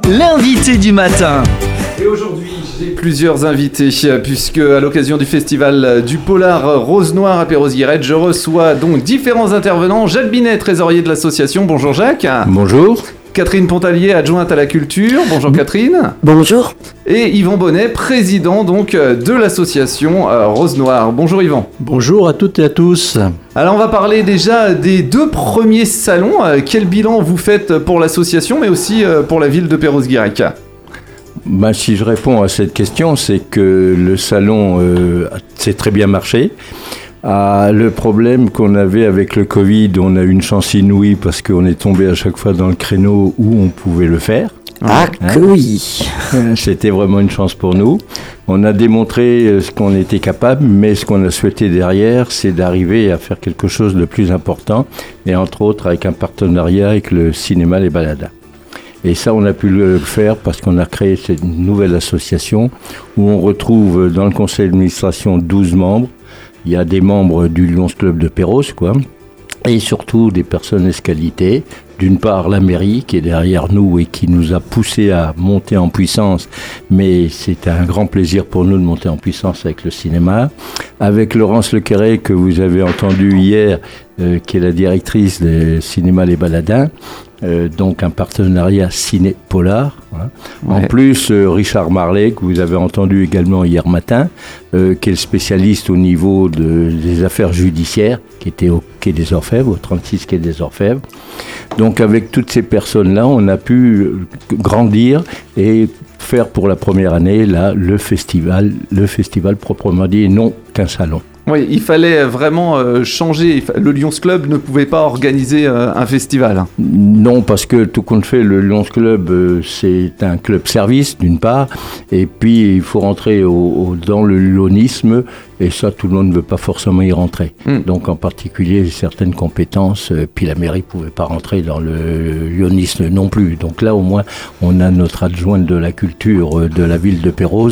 l'invité du matin. Et aujourd'hui, j'ai plusieurs invités, puisque à l'occasion du festival du Polar Rose Noire à Perros-Guirec, je reçois donc différents intervenants. Jacques Binet, trésorier de l'association. Bonjour Jacques. Bonjour. Catherine Pontalier, adjointe à la culture. Bonjour Catherine. Bonjour. Et Yvan Bonnet, président donc de l'association Rose Noire. Bonjour Yvan. Bonjour à toutes et à tous. Alors on va parler déjà des 2 premiers salons. Quel bilan vous faites pour l'association, mais aussi pour la ville de Perros-Guirec ? Si je réponds à cette question, c'est que le salon s'est très bien marché. Le problème qu'on avait avec le Covid, on a eu une chance inouïe parce qu'on est tombé à chaque fois dans le créneau où on pouvait le faire. Que oui. C'était vraiment une chance pour nous. On a démontré ce qu'on était capable, mais ce qu'on a souhaité derrière, c'est d'arriver à faire quelque chose de plus important, et entre autres avec un partenariat avec le cinéma Les Baladas. Et ça, on a pu le faire parce qu'on a créé cette nouvelle association où on retrouve dans le conseil d'administration 12 membres. Il y a des membres du Lions Club de Perros, et surtout des personnes escalitées. D'une part, la mairie qui est derrière nous et qui nous a poussé à monter en puissance, mais c'était un grand plaisir pour nous de monter en puissance avec le cinéma. Avec Laurence Lequerret, que vous avez entendu hier, qui est la directrice des cinémas Les Baladins, donc un partenariat ciné-polar. Ouais. En plus, Richard Marlet, que vous avez entendu également hier matin, qui est le spécialiste au niveau des affaires judiciaires, qui était au Quai des Orfèvres, au 36 Quai des Orfèvres. Donc avec toutes ces personnes-là, on a pu grandir et faire pour la première année là, le festival proprement dit, et non qu'un salon. Oui, il fallait vraiment changer. Le Lions Club ne pouvait pas organiser un festival. Non, parce que tout compte fait, le Lions Club, c'est un club service, d'une part, et puis il faut rentrer dans le lyonisme, et ça, tout le monde ne veut pas forcément y rentrer. Donc en particulier, certaines compétences, puis la mairie ne pouvait pas rentrer dans le lyonisme non plus. Donc là, au moins, on a notre adjointe de la culture de la ville de Perros,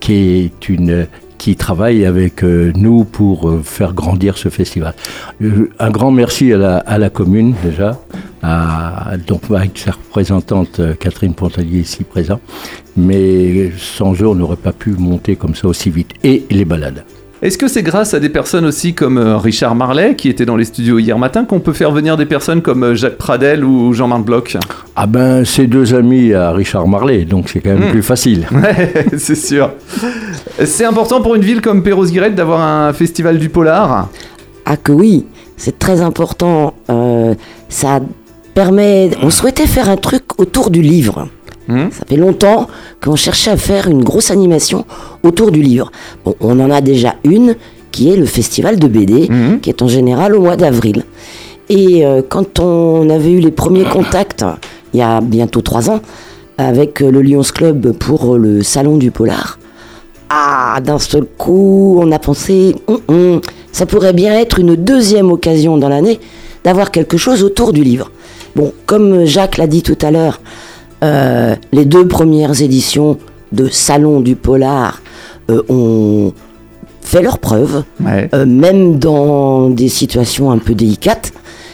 qui travaille avec nous pour faire grandir ce festival. Un grand merci à la commune déjà, donc avec sa représentante Catherine Pontalier ici présente, mais sans eux on n'aurait pas pu monter comme ça aussi vite. Et les balades. Est-ce que c'est grâce à des personnes aussi comme Richard Marlet, qui était dans les studios hier matin, qu'on peut faire venir des personnes comme Jacques Pradel ou Jean-Marc Bloch ? C'est 2 amis à Richard Marlet, donc c'est quand même plus facile. Ouais, c'est sûr. C'est important pour une ville comme Perros-Guirec d'avoir un festival du polar ? Que oui, c'est très important. Ça permet... On souhaitait faire un truc autour du livre. Ça fait longtemps qu'on cherchait à faire une grosse animation autour du livre. Bon, on en a déjà une, qui est le festival de BD, qui est en général au mois d'avril. Et quand on avait eu les premiers contacts, il y a bientôt 3 ans, avec le Lions Club pour le salon du polar, d'un seul coup, on a pensé, ça pourrait bien être une 2e occasion dans l'année d'avoir quelque chose autour du livre. Bon, comme Jacques l'a dit tout à l'heure, les 2 premières éditions de Salon du Polar ont fait leurs preuves, même dans des situations un peu délicates.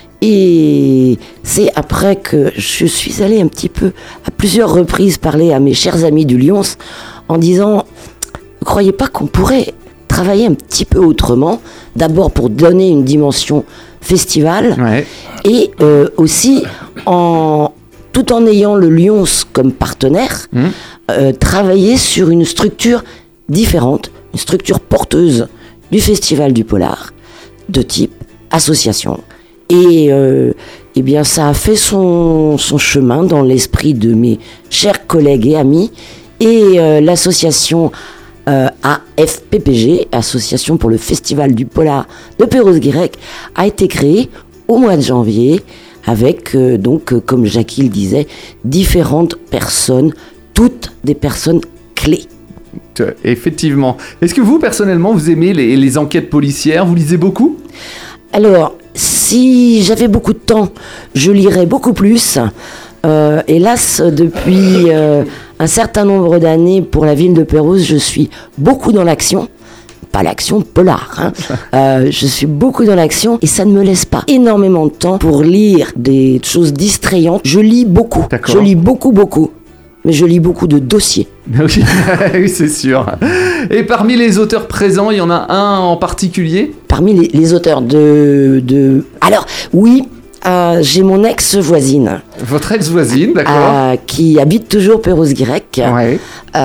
Et c'est après que je suis allé un petit peu, à plusieurs reprises, parler à mes chers amis du Lions en disant, ne croyez pas qu'on pourrait travailler un petit peu autrement, d'abord pour donner une dimension festival, et aussi tout en ayant le Lions comme partenaire, travailler sur une structure différente, une structure porteuse du Festival du Polar, de type association. Et bien ça a fait son chemin dans l'esprit de mes chers collègues et amis, et l'association AFPPG, Association pour le Festival du Polar de Perros-Guirec, a été créée au mois de janvier, avec, comme Jackie le disait, différentes personnes, toutes des personnes clés. Effectivement. Est-ce que vous, personnellement, vous aimez les enquêtes policières ? Vous lisez beaucoup ? Alors, si j'avais beaucoup de temps, je lirais beaucoup plus. Hélas, depuis un certain nombre d'années, pour la ville de Perros, je suis beaucoup dans l'action. Pas l'action polar, je suis beaucoup dans l'action et ça ne me laisse pas énormément de temps pour lire des choses distrayantes. Je lis beaucoup. D'accord. Je lis beaucoup. mais je lis beaucoup de dossiers. Oui, oui, c'est sûr. Et parmi les auteurs présents, il y en a un en particulier? Parmi les auteurs Alors, oui, j'ai mon ex-voisine. Votre ex-voisine, d'accord. Qui habite toujours Perros-Guirec. Ouais.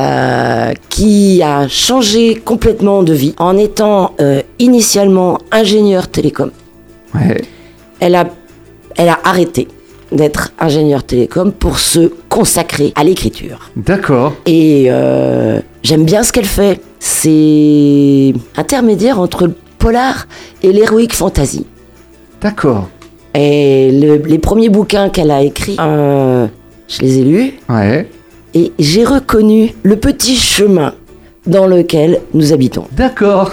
Qui a changé complètement de vie en étant initialement ingénieure télécom. Ouais. Elle a arrêté d'être ingénieure télécom pour se consacrer à l'écriture. D'accord. Et j'aime bien ce qu'elle fait. C'est intermédiaire entre le polar et l'heroic fantasy. D'accord. Et les premiers bouquins qu'elle a écrits, je les ai lus. Ouais. Et j'ai reconnu le petit chemin dans lequel nous habitons. D'accord.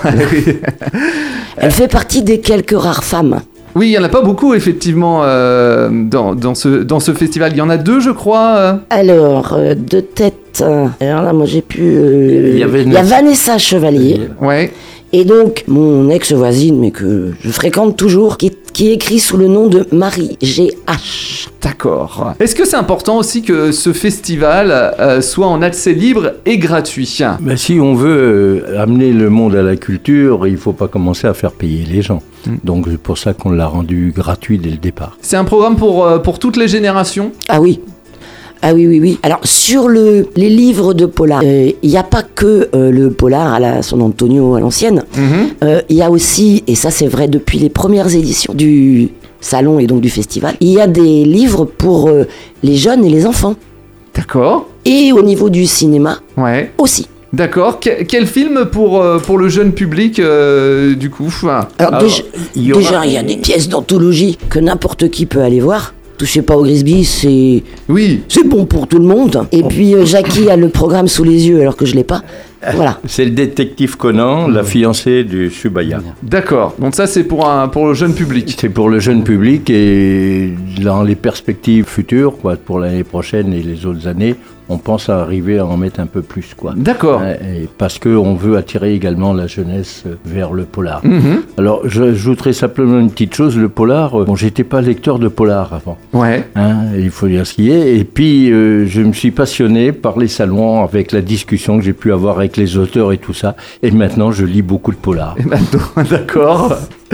Elle fait partie des quelques rares femmes. Oui, il n'y en a pas beaucoup, effectivement, dans ce festival. Il y en a 2, je crois. Alors, de tête, alors là, moi j'ai pu... Il y a Vanessa Chevalier. Ouais. Et donc, mon ex-voisine, mais que je fréquente toujours, qui écrit sous le nom de Marie G.H. D'accord. Est-ce que c'est important aussi que ce festival soit en accès libre et gratuit? Ben, si on veut amener le monde à la culture, il ne faut pas commencer à faire payer les gens. Donc c'est pour ça qu'on l'a rendu gratuit dès le départ. C'est un programme pour toutes les générations? Ah oui. Ah oui. Alors, sur les livres de polar, il n'y a pas que le polar à la San Antonio à l'ancienne. Il y a aussi, et ça c'est vrai depuis les premières éditions du salon et donc du festival, il y a des livres pour les jeunes et les enfants. D'accord. Et au niveau du cinéma Ouais. aussi. D'accord. Quel film pour le jeune public, du coup? Alors déjà, il y a des pièces d'anthologie que n'importe qui peut aller voir. Touchez pas au Grisby, c'est bon pour tout le monde. Et puis Jackie a le programme sous les yeux alors que je l'ai pas. Voilà. C'est le détective Conan, la fiancée du Subaya. D'accord. Donc ça c'est pour le jeune public. C'est pour le jeune public et dans les perspectives futures, quoi, pour l'année prochaine et les autres années, on pense à arriver à en mettre un peu plus, quoi. D'accord. Et parce qu'on veut attirer également la jeunesse vers le polar. Alors, j'ajouterai simplement une petite chose, le polar, j'étais pas lecteur de polar avant. Ouais. Il faut dire ce qui est. Et puis, je me suis passionné par les salons avec la discussion que j'ai pu avoir avec les auteurs et tout ça. Et maintenant, je lis beaucoup de polar. Et maintenant, d'accord.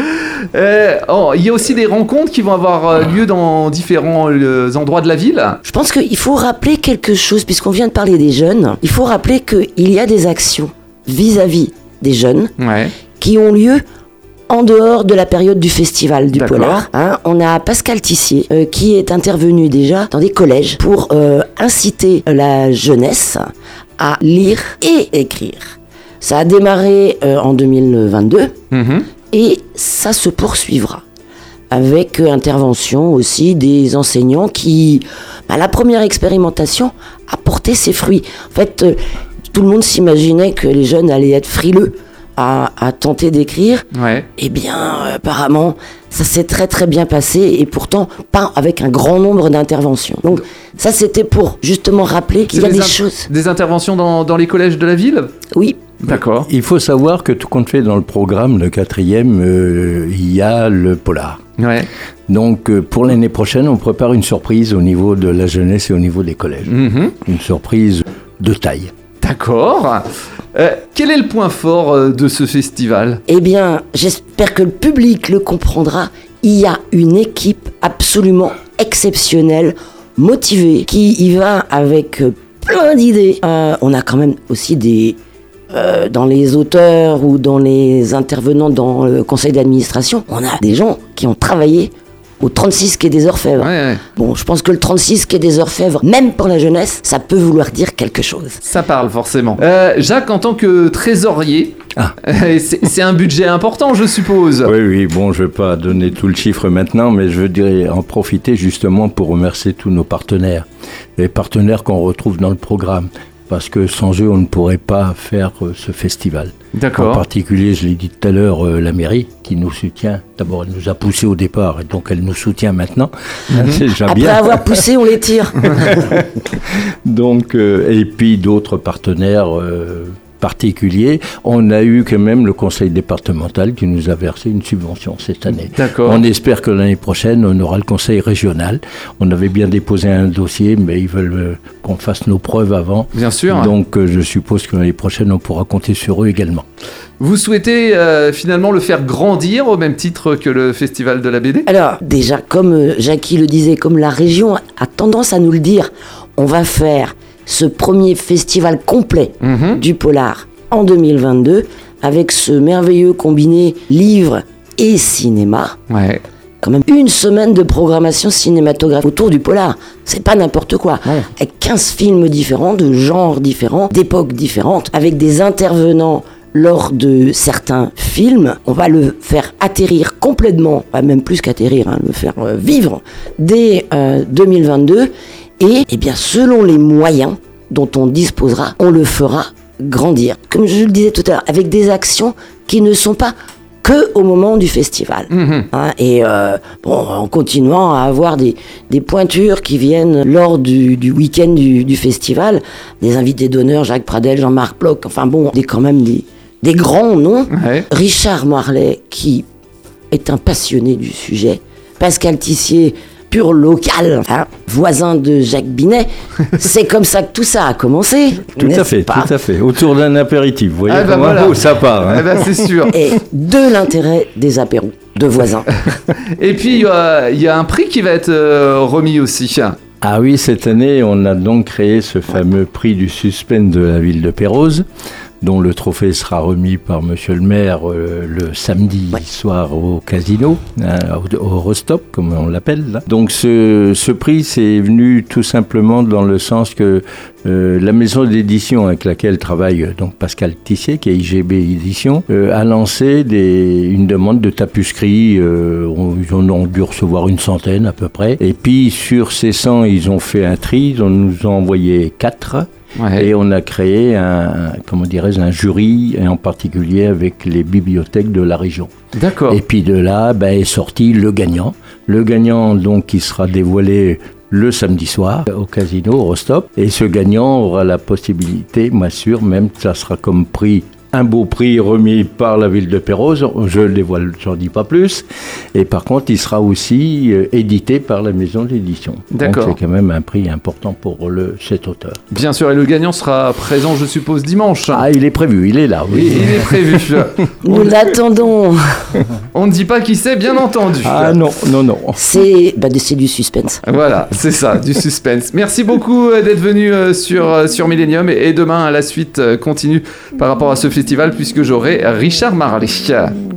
Il y a aussi des rencontres qui vont avoir lieu dans différents endroits de la ville. Je pense qu'il faut rappeler quelque chose, puisqu'on vient de parler des jeunes. Il faut rappeler qu'il y a des actions vis-à-vis des jeunes qui ont lieu en dehors de la période du festival du polar. On a Pascal Tissier qui est intervenu déjà dans des collèges pour inciter la jeunesse à lire et écrire. Ça a démarré en 2022. Et ça se poursuivra avec intervention aussi des enseignants qui, la première expérimentation a porté ses fruits. En fait, tout le monde s'imaginait que les jeunes allaient être frileux à tenter d'écrire. Eh bien, apparemment, ça s'est très très bien passé et pourtant pas avec un grand nombre d'interventions. Donc ça, c'était pour justement rappeler qu'il y a des choses. Des interventions dans les collèges de la ville? Oui. D'accord. Il faut savoir que tout compte fait dans le programme, le 4e, il y a le polar. Donc pour l'année prochaine, on prépare une surprise au niveau de la jeunesse et au niveau des collèges. Une surprise de taille. D'accord. Quel est le point fort de ce festival? Eh bien, j'espère que le public le comprendra. Il y a une équipe absolument exceptionnelle, motivée, qui y va avec plein d'idées. On a quand même aussi dans les auteurs ou dans les intervenants dans le conseil d'administration, on a des gens qui ont travaillé au 36 quai des Orfèvres. Bon, je pense que le 36 quai des Orfèvres, même pour la jeunesse, ça peut vouloir dire quelque chose. Ça parle forcément. Jacques, en tant que trésorier, c'est un budget important, je suppose. Oui, bon, je ne vais pas donner tout le chiffre maintenant, mais je veux en profiter justement pour remercier tous nos partenaires. Les partenaires qu'on retrouve dans le programme. Parce que sans eux, on ne pourrait pas faire ce festival. D'accord. En particulier, je l'ai dit tout à l'heure, la mairie qui nous soutient. D'abord, elle nous a poussés au départ, et donc elle nous soutient maintenant. C'est déjà Après bien. avoir poussé, on les tire. Donc, et puis d'autres partenaires particulier. On a eu quand même le conseil départemental qui nous a versé une subvention cette année. D'accord. On espère que l'année prochaine, on aura le conseil régional. On avait bien déposé un dossier, mais ils veulent qu'on fasse nos preuves avant. Bien sûr. Donc, je suppose que l'année prochaine, on pourra compter sur eux également. Vous souhaitez finalement le faire grandir au même titre que le Festival de la BD ? Alors, déjà, comme Jackie le disait, comme la région a tendance à nous le dire, on va faire ce premier festival complet du polar en 2022 avec ce merveilleux combiné livre et cinéma. Ouais. Quand même une semaine de programmation cinématographique autour du polar. C'est pas n'importe quoi. Ouais. Avec 15 films différents, de genres différents, d'époques différentes, avec des intervenants lors de certains films. On va le faire atterrir complètement, même plus qu'atterrir, le faire vivre dès 2022. Et eh bien, selon les moyens dont on disposera, on le fera grandir. Comme je le disais tout à l'heure, avec des actions qui ne sont pas que au moment du festival. En continuant à avoir des pointures qui viennent lors du week-end du festival, des invités d'honneur, Jacques Pradel, Jean-Marc Bloch, quand même des grands noms. Ouais. Richard Marlet, qui est un passionné du sujet. Pascal Tissier, pur local, voisin de Jacques Binet. C'est comme ça que tout ça a commencé. Tout à fait. Autour d'un apéritif. Vous voyez où ça part. C'est sûr. Et de l'intérêt des apéros de voisins. Et puis, il y a un prix qui va être remis aussi. Ah oui, cette année, on a donc créé ce fameux prix du suspense de la ville de Pérouse, dont le trophée sera remis par monsieur le maire le samedi soir au casino, au Rostop, comme on l'appelle. Là. Donc ce prix, c'est venu tout simplement dans le sens que la maison d'édition avec laquelle travaille donc Pascal Tissier, qui est IGB Édition, a lancé une demande de tapuscrits. Ils ont dû recevoir une centaine à peu près. Et puis sur ces 100, ils ont fait un tri, ils nous ont envoyé 4. Ouais. Et on a créé un jury, et en particulier avec les bibliothèques de la région. D'accord. Et puis de là, est sorti le gagnant. Le gagnant, donc, qui sera dévoilé le samedi soir au casino, au Rostop. Et ce gagnant aura la possibilité, moi sûr, même ça sera comme prix, un beau prix remis par la ville de Pérouse, je le dévoile, j'en dis pas plus. Et par contre, il sera aussi édité par la maison d'édition. D'accord. Donc c'est quand même un prix important pour cet auteur. Bien sûr, et le gagnant sera présent, je suppose, dimanche. Ah, il est prévu, il est là. Oui. Il est prévu. Nous l'attendons. On ne dit pas qui c'est, bien entendu. Ah non. C'est du suspense. Voilà, c'est ça, du suspense. Merci beaucoup d'être venu sur Millennium, et demain, la suite continue par rapport à ce festival, puisque j'aurai Richard Marlet.